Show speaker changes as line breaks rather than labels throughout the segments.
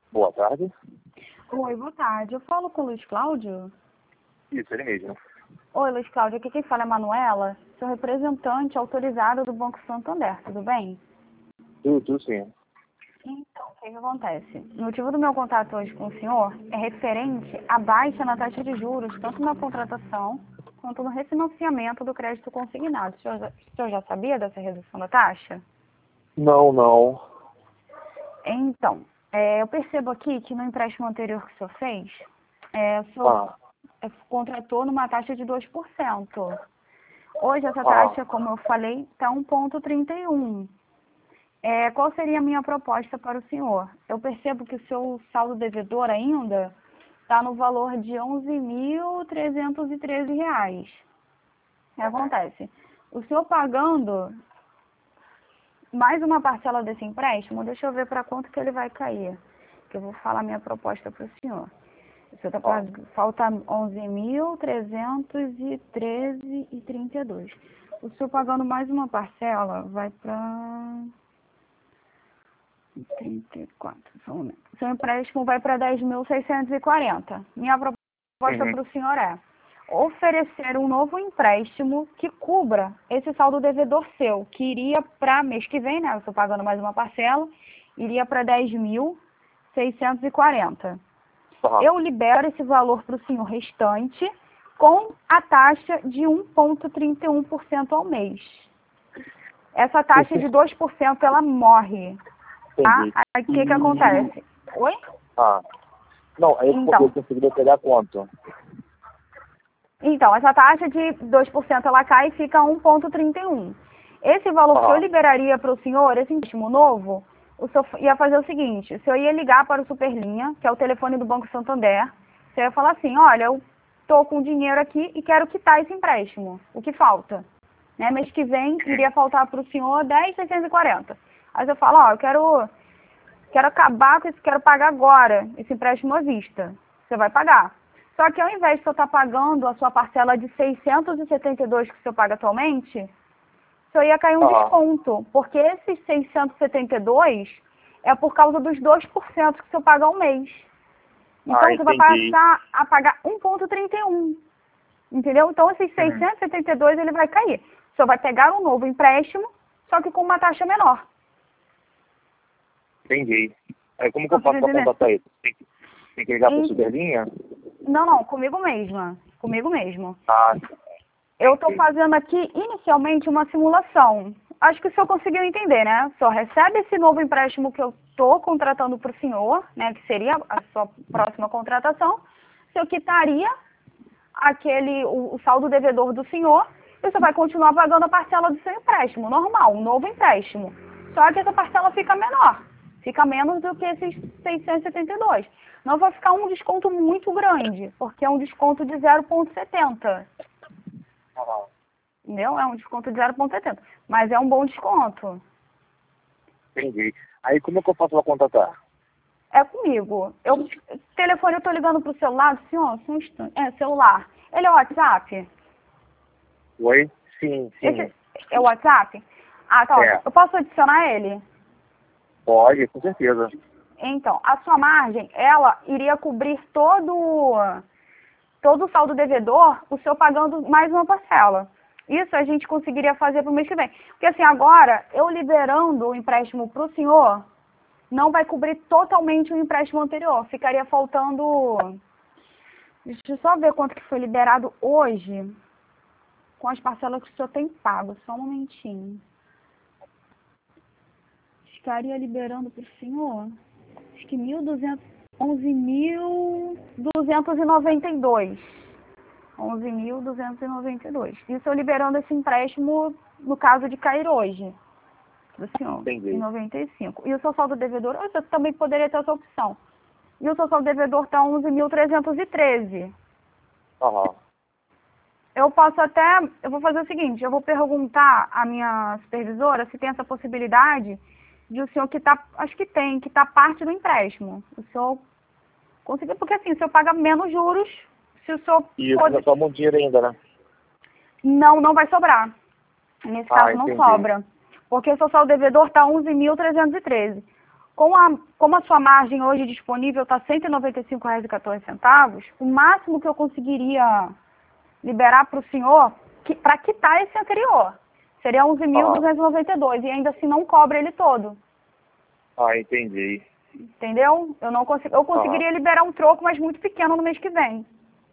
Boa tarde.
Oi, boa tarde. Eu falo com o Luiz Cláudio?
Isso, ele mesmo.
Oi, Luiz Cláudio. Aqui quem fala é a Manuela. Sou representante autorizada do Banco Santander. Tudo bem?
Tudo sim.
Então, o que acontece? O motivo do meu contato hoje com o senhor é referente à baixa na taxa de juros, tanto na contratação quanto no refinanciamento do crédito consignado. O senhor já sabia dessa redução da taxa?
Não.
Então, eu percebo aqui que no empréstimo anterior que o senhor fez, o senhor contratou numa taxa de 2%. Hoje essa taxa, como eu falei, está 1,31. Qual seria a minha proposta para o senhor? Eu percebo que o seu saldo devedor ainda está no valor de R$ 11.313. O que acontece? O senhor pagando mais uma parcela desse empréstimo, deixa eu ver para quanto que ele vai cair, que eu vou falar minha proposta para o senhor. O senhor está pagando, falta R$ 11.313,32. O senhor pagando mais uma parcela, vai para 34. Só um momento. O seu empréstimo vai para 10.640. Minha proposta para o senhor é oferecer um novo empréstimo que cubra esse saldo devedor seu, que iria para mês que vem, né? Eu estou pagando mais uma parcela, iria para 10.640. Eu libero esse valor para o senhor restante com a taxa de 1,31% ao mês. Essa taxa de 2% ela morre. Tá? Aí o que acontece? Oi?
Não, aí então, eu conseguiria pegar quanto?
Então, essa taxa de 2% ela cai e fica 1,31. Esse valor que eu liberaria para o senhor, esse empréstimo novo, o senhor ia fazer o seguinte: o senhor ia ligar para o Superlinha, que é o telefone do Banco Santander, você ia falar assim: olha, eu estou com dinheiro aqui e quero quitar esse empréstimo, o que falta? Né? Mês que vem iria faltar para o senhor 10.640. Aí eu falo: ó, eu quero acabar com isso, quero pagar agora esse empréstimo à vista. Você vai pagar. Só que ao invés de você estar pagando a sua parcela de 672 que o senhor paga atualmente, o senhor ia cair um desconto, porque esses 672 é por causa dos 2% que o senhor paga ao mês. Então, você vai passar a pagar 1,31. Entendeu? Então, esses 672 ele vai cair. O senhor vai pegar um novo empréstimo, só que com uma taxa menor.
Entendi. Aí como que eu faço para contatar isso? Tem que ligar para a Superlinha?
Não, comigo mesma. Comigo mesmo. Eu estou fazendo aqui, inicialmente, uma simulação. Acho que o senhor conseguiu entender, né? O senhor recebe esse novo empréstimo que eu estou contratando para o senhor, né? Que seria a sua próxima contratação. O senhor quitaria o saldo devedor do senhor e o senhor vai continuar pagando a parcela do seu empréstimo, normal, um novo empréstimo. Só que essa parcela fica menor. Fica menos do que esses 672. Não vai ficar um desconto muito grande, porque é um desconto de 0,70. Entendeu? É um desconto de 0,70. Mas é um bom desconto.
Entendi. Aí como é que eu faço para contatar?
É comigo. Telefone, eu estou ligando para o celular do senhor? Só um instante. Celular. Ele é o WhatsApp?
Oi? Sim.
Esse é o WhatsApp? Tá. Eu posso adicionar ele?
Pode, com certeza.
Então, a sua margem, ela iria cobrir todo o saldo devedor, o senhor pagando mais uma parcela. Isso a gente conseguiria fazer para o mês que vem. Porque assim, agora, eu liberando o empréstimo para o senhor, não vai cobrir totalmente o empréstimo anterior. Ficaria faltando... Deixa eu só ver quanto que foi liberado hoje, com as parcelas que o senhor tem pago. Só um momentinho. Ficaria liberando para o senhor, acho que 11.292. 11.292. Isso eu liberando esse empréstimo no caso de cair hoje, do senhor, em 95. E o seu saldo devedor, você também poderia ter essa opção. E o seu saldo devedor está 11.313. Eu vou fazer o seguinte, eu vou perguntar à minha supervisora se tem essa possibilidade de o senhor quitar, acho que tem, quitar parte do empréstimo. O senhor conseguir, porque assim, o senhor paga menos juros, se o senhor...
E isso não toma um dinheiro ainda, né?
Não vai sobrar. Nesse caso não sobra. Porque o seu saldo devedor está 11.313. como a sua margem hoje disponível está R$ 195,14, o máximo que eu conseguiria liberar para o senhor, para quitar esse anterior, seria 11.292, e ainda assim não cobra ele todo.
Ah, entendi.
Entendeu? Eu conseguiria liberar um troco, mas muito pequeno no mês que vem.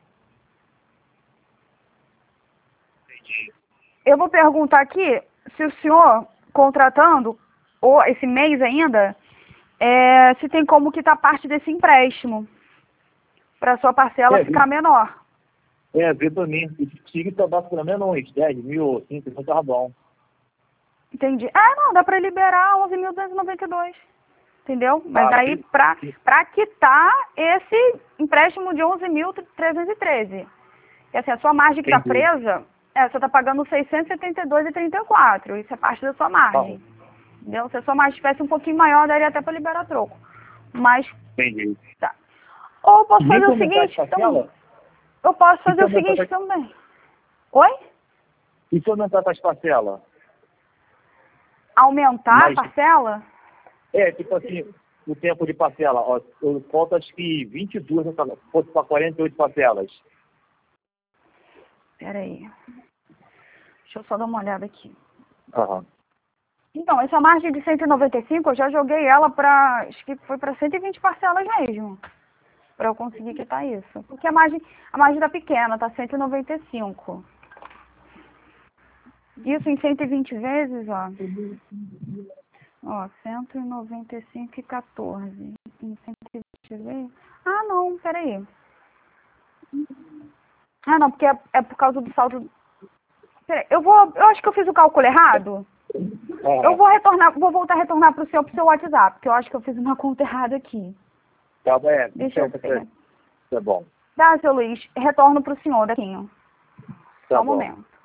Entendi.
Eu vou perguntar aqui se o senhor, contratando, ou esse mês ainda, se tem como quitar parte desse empréstimo, para a sua parcela ficar menor.
Vê pra mim. Se quitar pelo menos uns 10 mil, 5 mil, tá bom.
Entendi. Não, dá para liberar 11.292. Entendeu? Mas aí, para quitar esse empréstimo de 11.313. E assim, a sua margem que está presa, você está pagando 672,34. Isso é parte da sua margem. Entendeu? Se a sua margem tivesse um pouquinho maior, daria até para liberar troco. Mas.
Entendi.
Tá. Ou eu posso fazer o seguinte também. Eu posso fazer o seguinte também. Oi?
E se aumentar as parcelas?
Aumentar a parcela?
Tipo assim, o tempo de parcela. Ó, eu falta acho que 22, fosse para 48 parcelas.
Espera aí. Deixa eu só dar uma olhada aqui.
Aham.
Então, essa margem de 195, eu já joguei ela para, acho que foi para 120 parcelas mesmo, para eu conseguir quitar isso. Porque a margem tá pequena, tá 195. Isso em 120 vezes, ó. Ó, 195,14. Em 120 vezes. Ah, não, peraí. Ah, não, porque é por causa do saldo. Peraí, eu acho que eu fiz o cálculo errado. Eu vou voltar a retornar pro seu WhatsApp, porque eu acho que eu fiz uma conta errada aqui.
Tá bom,
Deixa eu ver.
Tá bom.
Tá, seu Luiz, retorno pro senhor daqui.
Tá
Só um
bom.
momento.